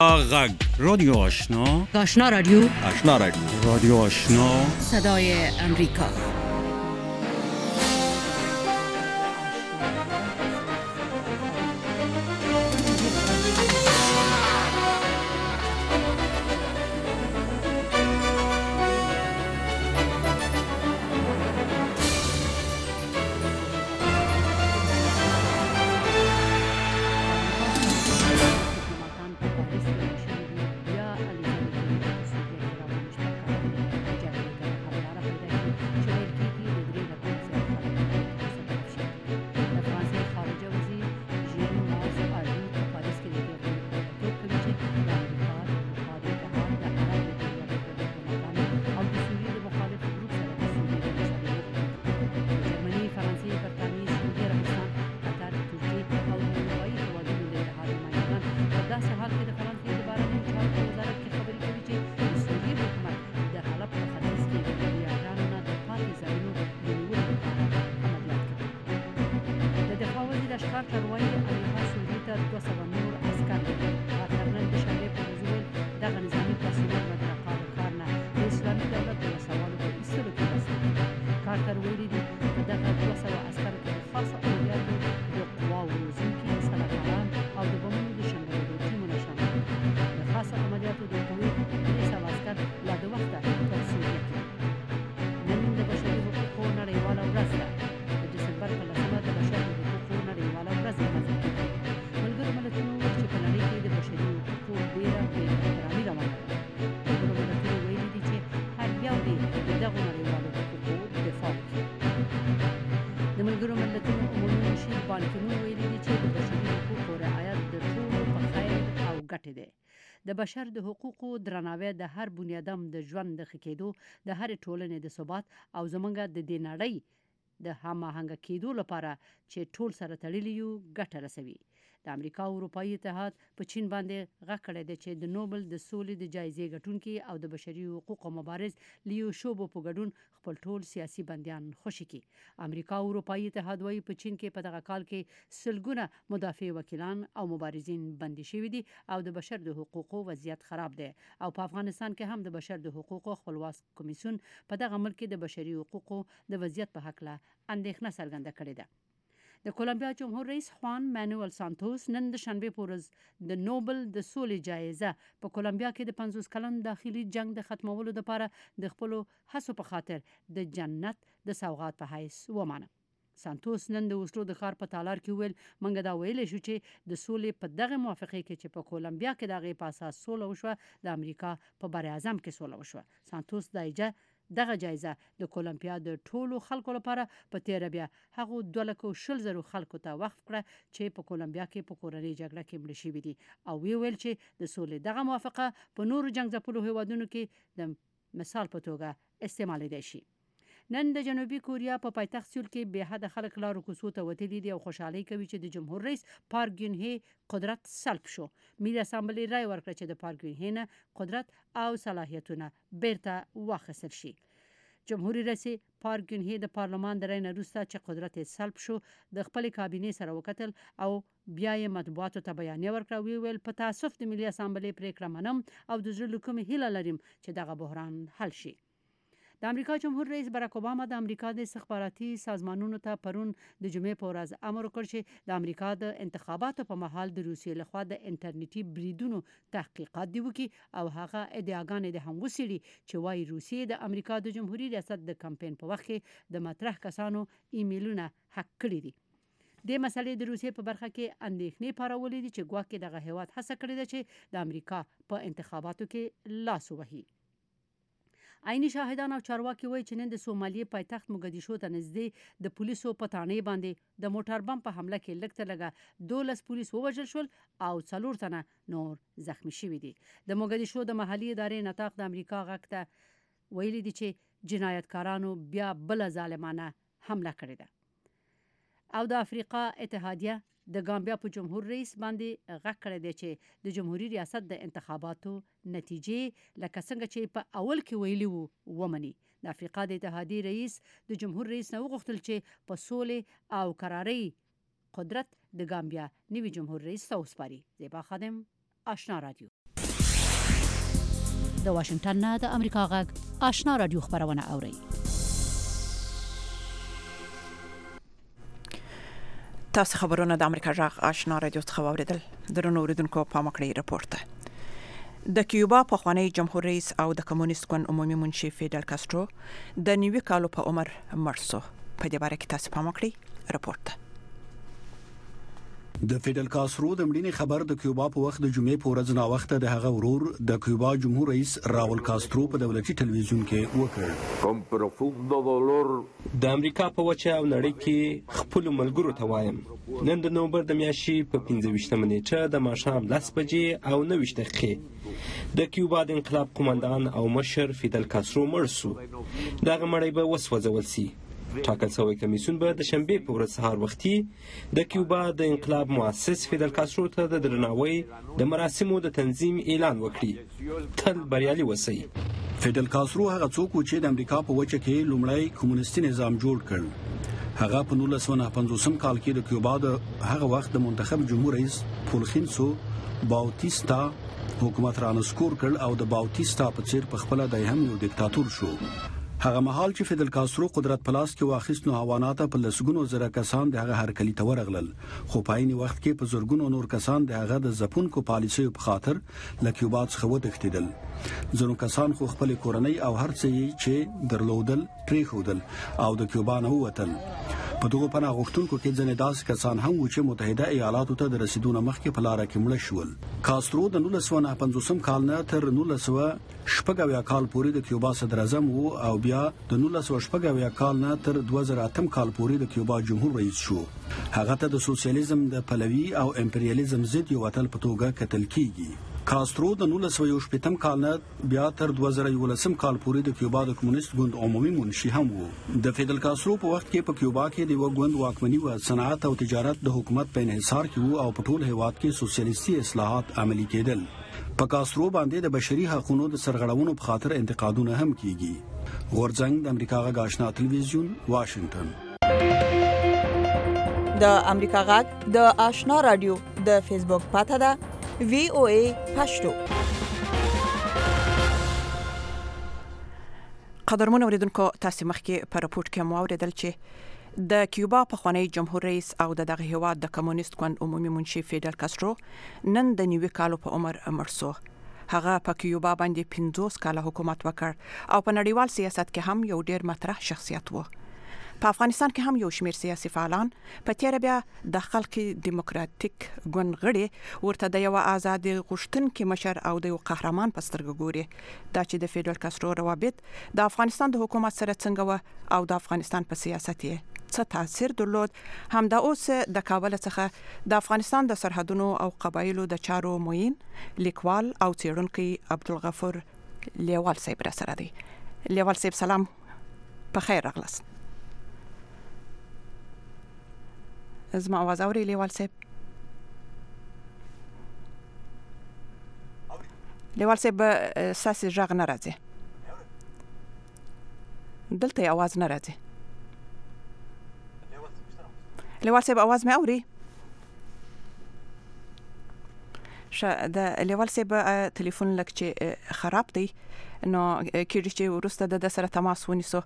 غگ رادیو آشنا، آشنا رادیو، آشنا رادیو، رادیو آشنا، صدای امریکا. د بشر د حقوقو درناوی د هر بنیادم د ژوند د ښه کېدو، د هر ټولنې د ثبات او زمونږ د دې نړۍ د هماهنګ کېدو لپاره چې ټول سره تړلي یو ګټه رسوي. د امریکا او اروپایي اتحاد په چین باندې غږ کړی دی چې د نوبل د سولې د جایزې ګټونکي او د بشري حقوقو مبارز لیو شوبو په ګډون خپل ټول سیاسي بندیان خوشي کړي. امریکا او اروپایي اتحاد وايي په چین کې په دغه کال کې سلګونه مدافع وکیلان او مبارزین بندي شوي دي او د بشر د حقوقو وضعیت خراب دی. او په افغانستان کې هم د بشر د حقوقو خپلواک کمیسیون په دغه ملک کې د بشري حقوقو د وضعیت په حق له اندېښنه څرګنده کړې ده. د کولمبیا جمهور رئیس خوان مانوئل سانتوس نن د شنبې په ورځ د نوبل د سولې جایزه په کولمبیا کې د 50 کلن داخلي جنگ د ختمولو لپاره د خپل هڅو په خاطر د جنت د سوغات په حیث ومانه. سانتوس نن د اوسلو د ښار په تالار کې ویل موږ دا ویلی شو چې د سولې په دغه موافقې کې چې په کولمبیا کې د هغې په اساس سوله وشوه د امریکا په بر اعظم کې سوله وشوه. سانتوس دغه جایزه د کولمبیا د ټولو خلکو لپاره په تیره بیا هغو 220,000 خلکو ته وقف کړه چې په کولمبیا کې په کورنۍ جګړه کې مړه شوي دي او ویل چې د سولې دغه موافقه په نورو جنګ ځپلو هیوادونو کې د مثال په توګه استعمالیدای شي. نن د جنوبي کوریا په پایتخت سیول کې به حد خلک لارو کوڅو ته وتلي دي او خوشحالي کوي چې د جمهور رئیس پارک ګین هی قدرت سلب شو. ملي اسامبلې رای ورکړه چې د پارک ګین هی نه قدرت او صلاحیتونه بیرته واخیستل شي. جمهوریت رئیس پارک ګین هی د پارلمان د رای نه وروسته چې قدرت سلب شو د خپل کابینې سره وکتل او بیا یې مطبوعاتو ته بیانیه ورکړه. ویل په تاسف د ملي اسامبلې پریکړه منم او د زړه له کومې هیله لرم چې دغه بحران حل شي. د امریکا جمهور رئیس براک اوباما د امریکا د استخباراتي سازمانونو ته پرون د جمعې په ورځ امر وکړ چې د امریکا د انتخاباتو په مهال د روسیې لخوا د انټرنیټي بریدونو تحقیقات دی وکړي او هغه ادعاګانې د هم وڅېړي چې وایي روسیې د امریکا د جمهوریت ریاست د کمپاین په وخت کې د مطرح کسانو ایمیلونه هک کړي دي. د مسلې د روسیې په برخه کې اندېښنې پارولې دي چې ګواکې دغه هیواد هڅه کړې ده چې د امریکا په انتخاباتو کې لاس ووهي. عیني شاهدان او چارواکي وایي چې نن د سومالیې پایتخت موګدیشو ته نږدې د پولیسو په تانې باندې د موټر بم په حمله کې لږ تر لږه 12 پولیس ووژل شول او 4 تنه نور زخمی شوي دي. د موګدیشو د محلي ادارې نطاق د امریکا غږ ته ویلي دي چې جنایتکارانو بیا بل ظالمانه حمله کړې ده. او د افریقا اتحادیه د ګامبیا په جمهور رئیس باندې غږ کړی دی چې د جمهوریت ریاست د انتخاباتو نتیجې لکه څنګه چې په اول کې ویلي وو ومني. د افریقا د اتحادیې رئیس د جمهور رئیس نه وغوښتل چې په سولې او قرارۍ قدرت د ګامبیا نوي جمهور رئیس ته وسپاري. زیبا خادم، آشنا رادیو. د واشنگټن نه د امریکا غږ آشنا رادیو خبرونه اوري. تاسو خبرونه د امریکا غږ آشنا رادیو څخه واوریدل. درنو اوریدونکو په مکړی رپورت ده. د کیوبا پخوانی جمهور رئیس او د کمونیست ګوند عمومي منشي فیدل کاسترو د 90 کالو په عمر مړ شو. په دې باره کې تاسو په مکړی رپورت ده. د فیدل کاسترو د مړینې خبر د کیوبا په وخت د جمعې په ورځ نا وخت د هغه ورور د کیوبا جمهور رئیس راول کاسترو په دولتي ټلویزیون کې وکړ. د امریکا په وچه او نړۍ کې خپل ملګرو ته وایم نن د نومبر د میاشتې په 15 نیټه د ماښام 10 بجې او 9 دقیقې د کیوبا د انقلاب قومندان او مشر فیدل کاسترو مړ شو. دغه مړی به وسوځول شي. ټاکل شوی کمیسیون به د شنبې په ورځ سهار وختي د کیوبا د انقلاب مؤسس فیدل کاسترو ته د درناوي د مراسمو د تنظیم اعلان وکړي. تل بریالي وسی. فیدل کاسترو هغه څوک چې د امریکا په وچه کې لومړی کمونیستي نظام جوړ کړ. هغه په 1950 کال کې د کیوبا د هغه وخت د منتخب جمهور رئیس فولخینسو باوتیستا حکومت رانسکور کړ او د باوتیستا په څیر په خپل د هم یو دیکتاتور شو. هغه مهال چې فیدل کاسترو قدرت پلاس کې واخیست نو حیوانات په لسګونو زره کسان د هغه هرکلی ته ورغلل، خو په عین وخت کې په زورګونو نور کسان د هغه د ځپونکو پالیسیو په خاطر له کیوبا څخه وتښتیدل. ځینو کسان خو خپل کورنۍ او هر څه چې درلودل پریښودل او د کیوبا نه ووتل. په دغه پناه غوښتونکو کې ځینې داسې کسان هم وو چې متحده ایالاتو ته د رسیدو مخکې په لار کې مړه شول. کاسترو د 1950 کال نه تر 1960 کال پورې د کیوبا صدر اعظم وو او بیا د 1960 کال نه تر 2008 کال پورې د کیوبا جمهور رئیس شو. هغه ته د سوسیالیزم د پلوي او امپریالیزم ضد یو وتل په توګه کتل کیږي. کاسترو د 1960 کال نه بیا تر 2011 کال پورې د کیوبا د کمونیست ګوند عمومي منشي هم وو. د فیدل کاسترو په وخت کې په کیوبا کې د یو ګوند واکمني او صنعت او تجارت د حکومت په انحصار کې وو او په ټول هیواد کې سوسیالیستي اصلاحات عملي کېدل. په کاسترو باندې د بشري حقوقو د سرغړونو په خاطر انتقادونه هم کیږي. غورځنګ د امریکا غږ آشنا ټلویزیون واشنگټن. د امریکا غږ د آشنا رادیو د فیسبوک پاته ده VOA پښتو. قدرمن اوریدونکو تاسو مخکې په راپورټ کې مو اوریدل چې د کیوبا پخوانی جمهور رئیس او دغه هیواد د کمونیست ګوند عمومي منشي فیدل کاسترو نن د 90 کالو په عمر مړ شو. هغه په کیوبا باندې 50 کاله حکومت وکړ او په نړیوال سیاست کې هم یو ډیر مطرح شخصیت و. په افغانستان کې هم یو شمېر سیاسي فعالان په تیر بیا د خلق دیموکراتیک ګوند غړي ورته د یو آزاد غوښتونکي مشر او د یو قهرمان په سترګه ګوري. دا چې د فیدل کاسترو روابط د افغانستان د حکومت سره څنګه و او د افغانستان په سیاست یې څه تاثیر درلود، هم د اوس د کابل څخه د افغانستان د سرحدونو او قبایلو د چارو موین لیکوال او څېړونکی عبدالغفور لیوال صاحب را سره دی. لیوال صاحب سلام، په خیر راغلاست. زما आवाज اوري لیوال صاحب؟ لیوال صاحب ساسي ژغ نه راځي، دلته आवाज نه راځي. لیوال صاحب आवाज مې اوري؟ د لیوال صاحب ټلیفون لکه چې خراب دی نو کېږي چې ورسته د سره تماس ونیسو.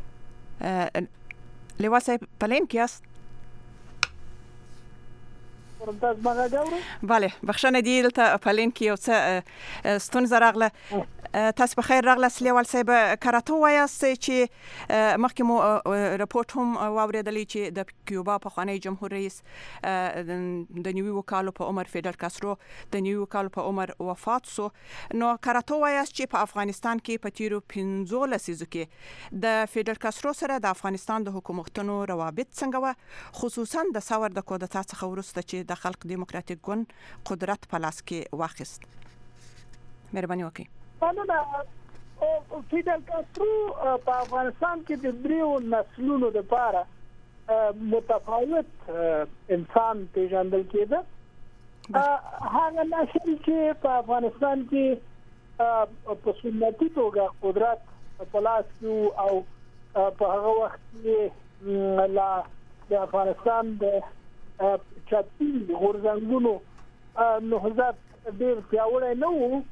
لیوال صاحب پلین کې یاست؟ بله، بخښنه دی دلته پلین کې یو څه ستونزه راغله. تاسو په خیر راغلاست لیوال صاحب. کراته وایاست چې مخکې مو راپورټ هم واورېدلی چې د کیوبا پخوانی جمهور رئیس د 90 کالو په عمر فیدل کاسترو د 90 کالو په عمر وفات شو. نو کراته وایاست چې په افغانستان کې په تیرو 15 لسیزو کې د فیدل کاسترو سره د افغانستان د حکومتونو روابط څنګه و، خصوصا د ثور د کودتا څخه وروسته چې د خلق دیموکراتیک ګوند قدرت په لاس کې واخیست. مهرباني وکړئ. فیدل کاسترو په افغانستان کې د دریو نسلونو لپاره متفاوت انسان پیژندل کېده. هغه نسل چې په افغانستان کې په سنتي توګه قدرت په لاس کې او په هغه وخت کې د افغانستان د چاپی غورځنګونو نهضت ډېر پیاوړی نه و